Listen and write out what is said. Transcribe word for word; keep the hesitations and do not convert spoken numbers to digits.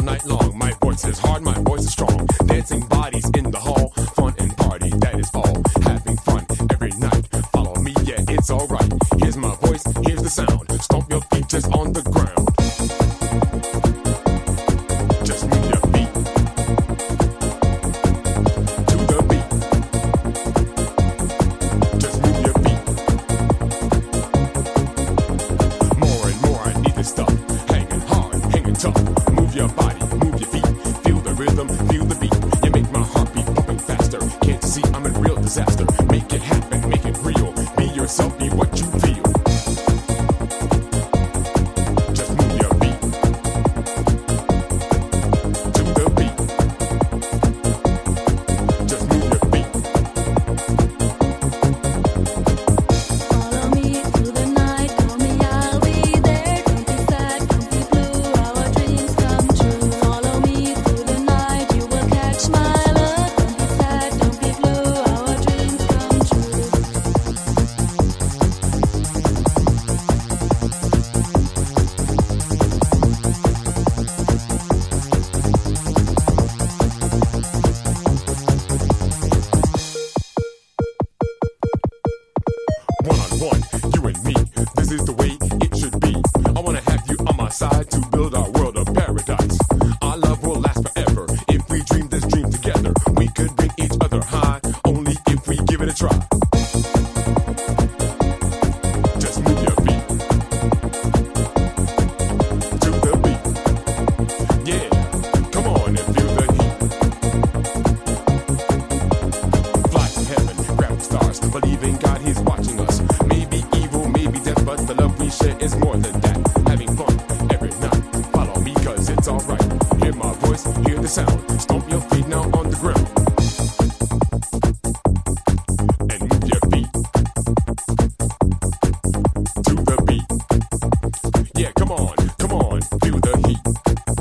night long. My voice is hard, my voice is strong. Dancing bodies in the hall, fun and party, that is all. Having fun every night. Follow me, yeah, it's alright. Here's my voice, here's the sound. Stomp your feet just on the ground. Just move your feet to the beat. Just move your feet. More and more, I need this stuff. Hanging hard, hanging tough. Move your body, move your feet. Feel the rhythm, feel the beat. You make my heartbeat pumping faster. Can't you see I'm a real disaster? Make it happen, make it real. Be yourself, be what you feel. Just move your feet to the beat. Just move your feet. Follow me through the night, call me, I'll be there. Don't be sad, don't be blue, our dreams come true. Follow me through the night, you will catch my love. Don't be sad, don't be blue, our dreams come true. One on one, you and me. This is the way it should be. I wanna have you on my side to build our world of paradise. Our love will last forever. If we dream this dream together, we could bring each other high. Only if we give it a try. Just move your feet to the beat. Yeah, come on and feel the heat. Fly to heaven, grab the stars, believe in God, He's watching us. Maybe evil, maybe death, but the love we share is more than that. Having fun every night. Follow me, cause it's alright. Hear my voice, hear the sound. Stomp your feet now on the ground. And move your feet to the beat. Yeah, come on, come on, feel the heat.